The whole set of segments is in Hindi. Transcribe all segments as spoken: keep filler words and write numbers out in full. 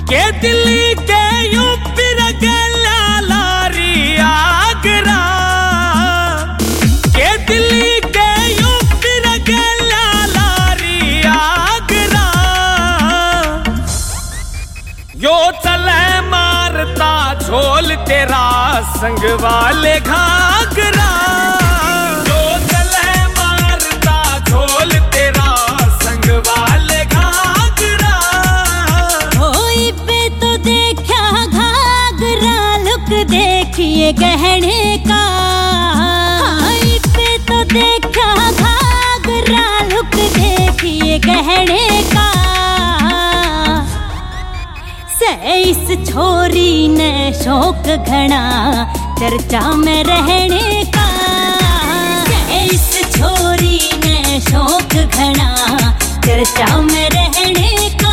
के दिल्ली के यूपी रगला लारी आगरा, के दिल्ली के यूपी रगला लारी आगरा। यो चले मारता झोल तेरा संग वाले घाघरा, यो चले मारता झोल तेरा संग वाले घाघरा। होई पे तो देखा घाघरा लुक देखिए गहने का, होई पे तो देखा घाघरा लुक देखिए गहने का। इस छोरी ने शौक घना चर्चा में रहने का, इस छोरी ने शौक घना चर्चा में रहने का।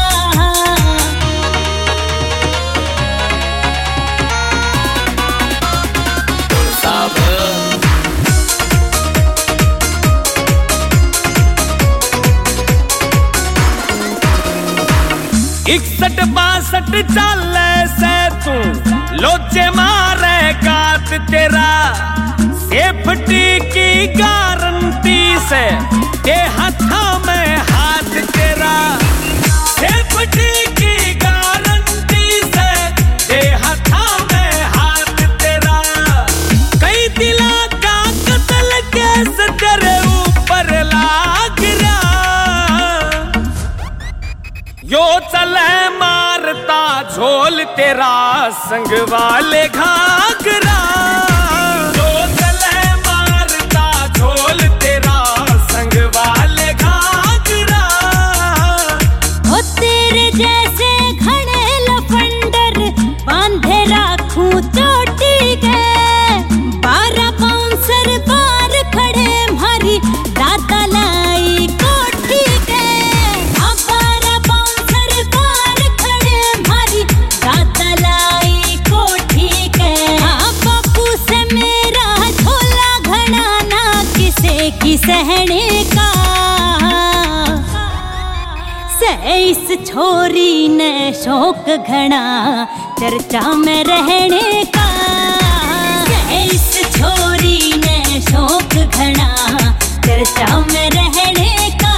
इकसठ बासठ चाले से तू लोचे मारे गात तेरा, सेफ्टी की गारंटी से ते हाथा में हाथ तेरा, सेफ्टी की गारंटी से ते हाथा में हाथ तेरा। कई दिला का कत्ल केस तेरे ऊपर लाग रहा, यो चले मारता झोल तेरा संग वाले घाघरा, यो चले मारता झोल तेरा संग वाले घाघरा। ओ तेरे जैसे घने लफंडर बांधे राखूं चोटी गए, बारह बाउंसर बार खड़े मारी दादा लाई कोठी गए। सहने का इस छोरी ने शौक घना चर्चा में रहने का, इस छोरी ने शौक घना चर्चा में रहने का।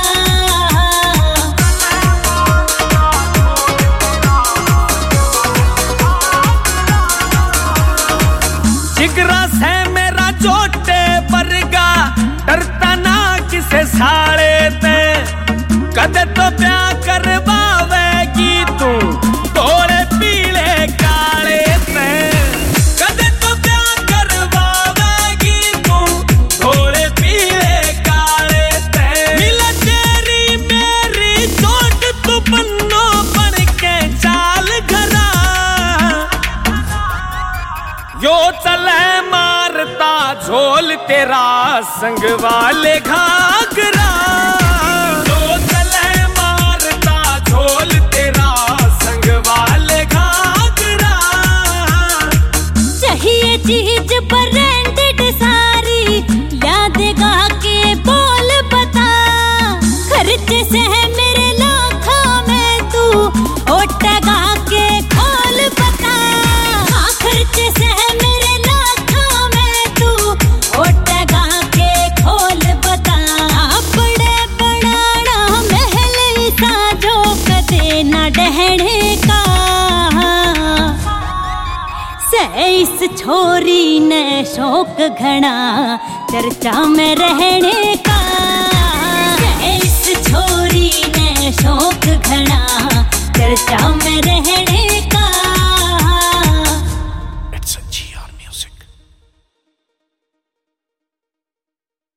जिगरा से मेरा चोटे परगा डरता ना किसे साड़े ते, कदे तो प्यार करवावेगी तू थोड़े पीले काले ते, कदे तो प्यार करवावेगी तू थोड़े पीले काले ते। मिला तेरी मेरी चोट तू पन्नो बन के चाल घरा, यो चले मारता झोल तेरा संग वाले घाघरा, यो चले मारता झोल तेरा संग वाले घाघरा। चाहिए चीज ब्रांडेड सारी यादेगा के बोल बता, खर्चे से है मेरे लाखों में तू ओटगा के खोल बता, हाँ खर्चे से है मेरे लाखों में तू ओटगा के खोल बता। बड़े बड़ाना महल साजो कदे न डहने का, इस छोरी ने शौक घना चर्चा में रहने